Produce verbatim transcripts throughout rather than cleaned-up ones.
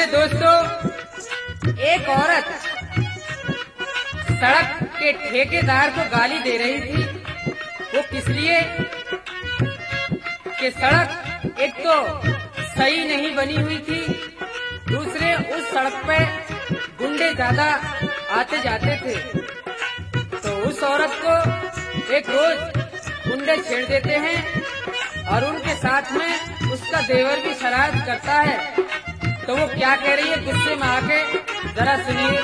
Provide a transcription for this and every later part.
मेरे दोस्तों, एक औरत सड़क के ठेकेदार को गाली दे रही थी। वो किस लिए कि सड़क एक तो सही नहीं बनी हुई थी, दूसरे उस सड़क पे गुंडे ज्यादा आते जाते थे। तो उस औरत को एक रोज गुंडे छेड़ देते हैं और उनके साथ में उसका देवर भी शरारत करता है। तो वो क्या कह रही है, गुस्से में आके जरा सुनिए।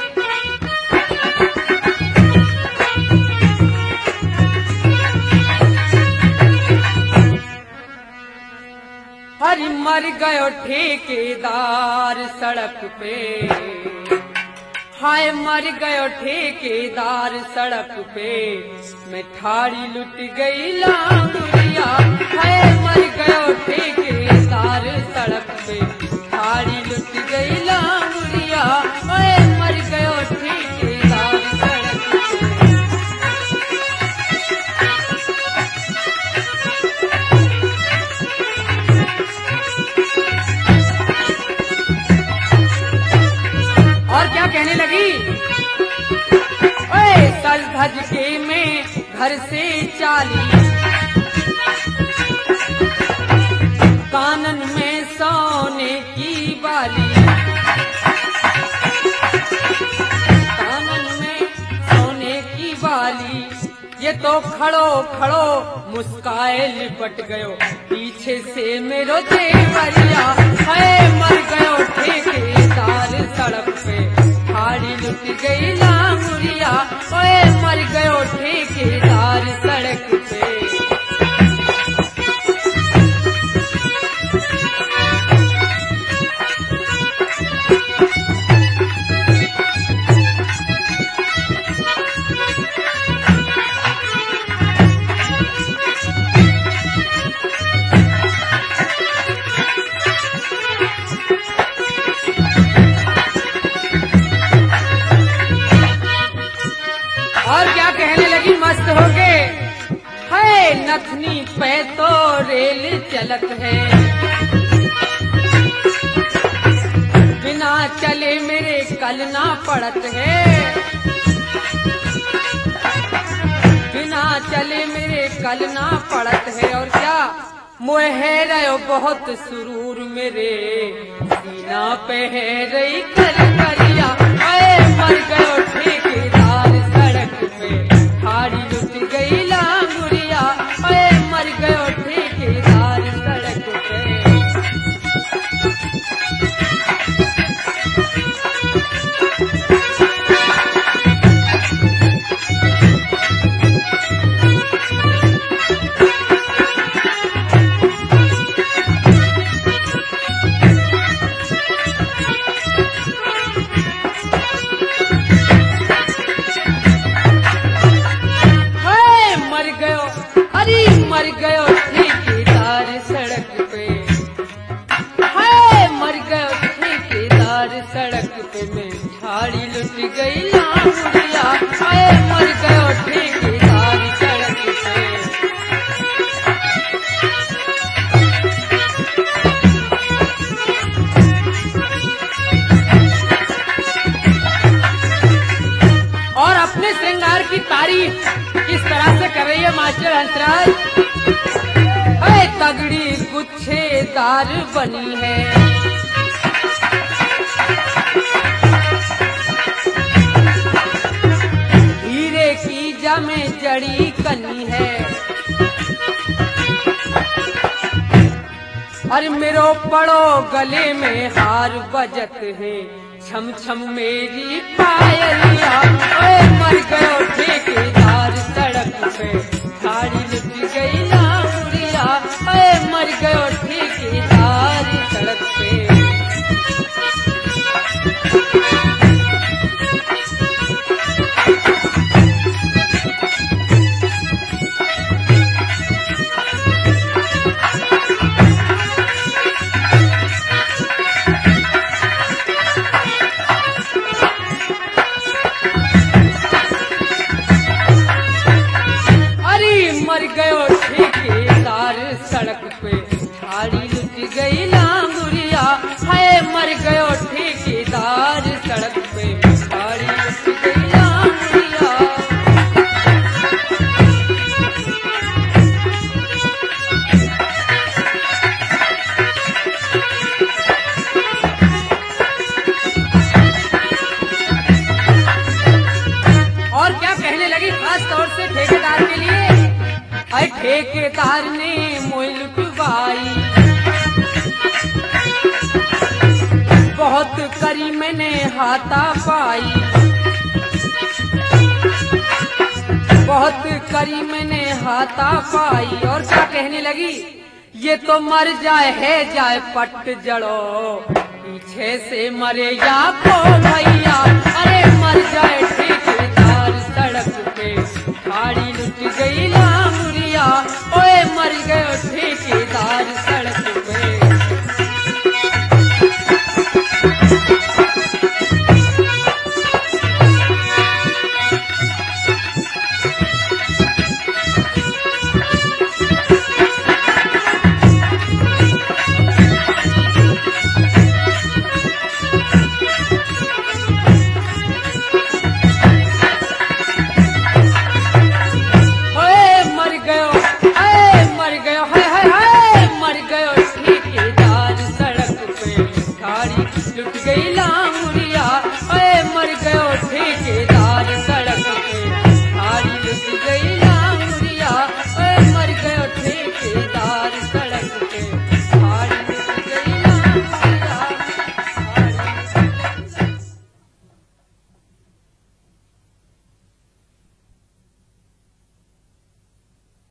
हरी मर गयो ठेकेदार सड़क पे, हाय मर गयो ठेकेदार सड़क पे, मैं ठाड़ी लुट गई लांगुरिया। हाय मर गयो ठेकेदार सड़क पे, ठाड़ी लुट गई लांगुरिया। हाय मर गयो ठेकेदार सड़क पे। और क्या कहने लगी, ओए सज धज के में घर से चाली, कानन में सोने की बाली, कानन में सोने की बाली। ये तो खड़ो खड़ो मुस्काए लिपट गयो, पीछे से मेरो देवरिया। हाय मर गयो ठेकेदार सड़क पे, ठाड़ी लुट गई लांगुरिया। ओए मर गयो ठेकेदार सड़क पे। और क्या कहने लगी मस्त होके, है नथनी पे तो रेल चलत है, बिना चले मेरे कल ना पड़त है, बिना चले मेरे कल ना पड़त है। और क्या मोह है रहो बहुत सुरूर मेरे, सीना पे है रही कर करिया। आए मर गयो ठेकेदार सड़क पे, ठाड़ी लुट गई लांगुरिया। आए मर गयो ठेकेदार सड़क पे। मर गयो ठेकेदार सड़क पे, हाय मर गयो ठेकेदार सड़क पे, मैं ठाड़ी लुट गई लांगुरिया। हाय मर गयो ठेकेदार सड़क पे। और अपने श्रृंगार की तारीफ किस तरह से कर रही है मास्टर हंसराज। अरे तगड़ी गुच्छेदार बनी है, हीरे की जमे जड़ी कनी है, अरे मेरो पड़ो गले में हार बजत है, छम छम मेरी पायलिया। ओए मर गयो ठेकेदार सड़क पे, ठाड़ी लुट गई लांगुरिया। ओए मर गयो ठेकेदार सड़क पे। मर गयो ठेकेदार सड़क पे, ठाड़ी लुट गई लांगुरिया। हाय मर गयो ठेकेदार आज सड़क पे भिखारी उठ गया मुड़िया। और क्या कहने लगी खास तौर से ठेकेदार के लिए, अरे ठेकेदार ने मोई लुटवाई, बहुत करी मैंने हाथा पाई, बहुत करी मैंने हाथा पाई। और क्या कहने लगी, ये तो मर जाए है जाए पट जड़ो, पीछे से मरे या को भैया, अरे मर जाए